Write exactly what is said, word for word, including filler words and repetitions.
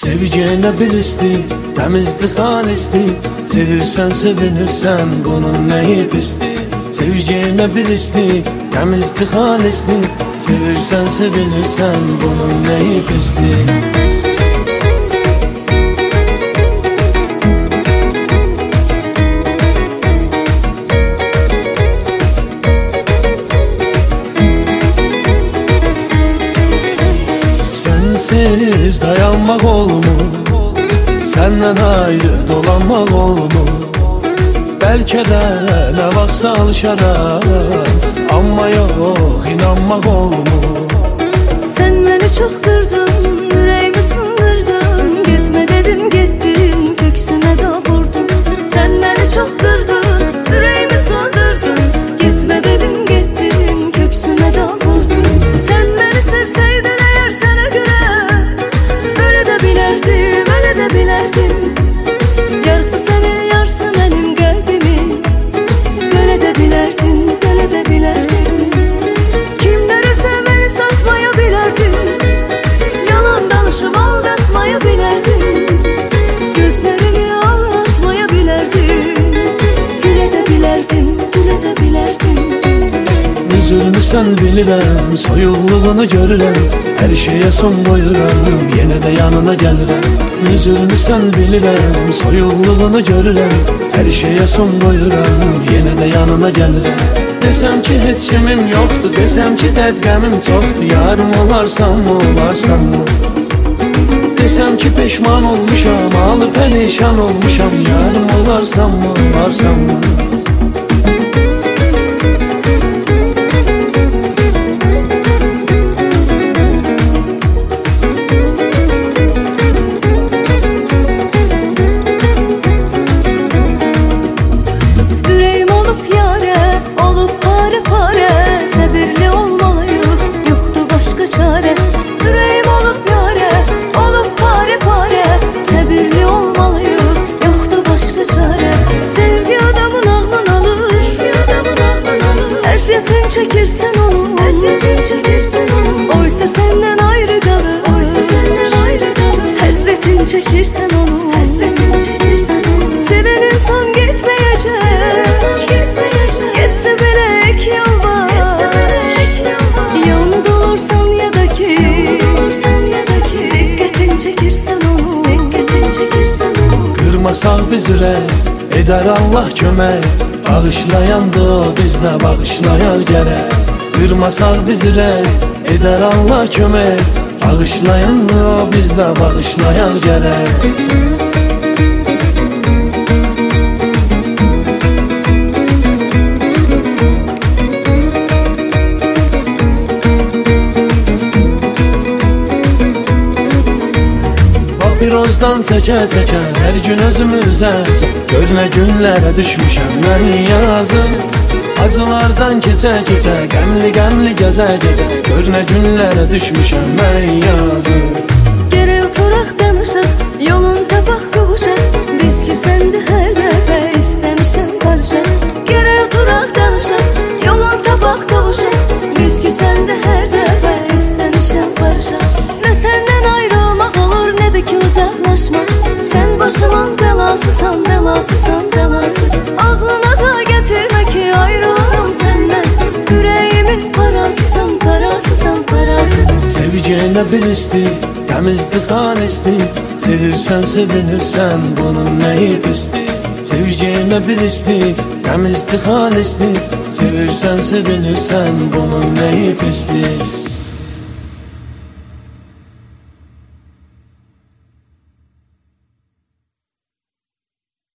Seveceğine bilisti, temizdi, halisti. Sevirsen sevinirsen bunun neyi pisti. Seveceğine bilisti, temizdi, halisti. Sevirsen sevinirsen bunun neyi pisti. Sensiz dayanmak ol mu? Senden ayrı dolanmak ol mu? Belki de ne vaksa alışarak, ama yok inanmak ol mu? Sen beni çok kırdın, yüreğimi sındırdın. Gitme dedim gittin, köksüme de vurdun. Sen beni çok kırdın, yüreğimi sındırdın. Gitme dedim gittin, köksüme de vurdun. Sen beni sevseydin eğer sana göre, öyle de bilerdim, öyle de bilerdim. Yarısı senin, yarısı benim kalbimi. Böyle de bilerdim, böyle de bilerdim. Kim verirse beni satmaya bilerdim. Yalan danışıp aldatmaya bilerdim. Gözlerimi ağlatmaya bilerdim. Güle de bilerdim, güle de bilerdim. Üzülmüşsen bilirəm, soyuqluğunu görürəm. Her şeye son koyuram, yine de yanına gelirim. Üzülmüşsen bilirəm, soyuqluğunu görürəm. Her şeye son koyuram, yine de yanına gelirim. Desem ki heç kimim yoktu, desem ki dərd qəmim çoxdu. Yarım olarsan mı, olarsan mı? Desem ki peşman olmuşam, alı perişan olmuşam. Yarım olarsan mı, olarsan mı? Yüreğim olup yare, olup pare pare. Səbirli olmalıyıq, yoxdur başqa çare. Sevgi adamın ağlını alır, əziyyətin çəkirsən onu, əziyyətin çəkirsən onu. Oysa səndən ayrı qalır, oysa səndən ayrı qalır. Həsrətin çəkirsən onu, həsrətin çəkirsən onu. Sevən insan getməyəcək, getsə belə ek yol var. Ya onu dolursan ya da ki, diqqətin çəkirsən onu, diqqətin çəkirsən onu. Kırmasaq biz ürək, edər Allah kömək. Bağışlayandı o, biz də bağışlayaq gərək. Kırmasaq biz ürək, edər Allah kömək. Bağışlayandı o, biz də bağışlayaq gərək. Pirozdan çəkə-çəkə hər gün özümü üzərsən. Gör nə günlərə düşmüşəm mən yazım. Acılardan keçə-keçə, qəmli-qəmli gəzə-gəzə. Gör nə günlərə düşmüşəm mən yazım. Gərək oturaq danışaq, yolun tapaq qovuşaq. Biz küsəndə hər dəfə istəmişəm barışaq. Gərək oturaq danışaq, yolun tapaq qovuşaq. Biz küsəndə hər dəfə istəmişəm barışaq. Nə səndən ayrılmaq olur, nə də ki uzaqlaşmaq. Sən başımın bəlasısan, bəlasısan, bəlası. Ağlına da gətirmə ki ayrılaram səndən. Ürəyimin parasısan, parasısan, parası. Seveceğine bilisti, temizdi, halisti. Sevirsen sevinirsen bunun neyi pisti. Seveceğine bilisti, temizdi, halisti. Sevirsen sevinirsen bunun neyi pisti.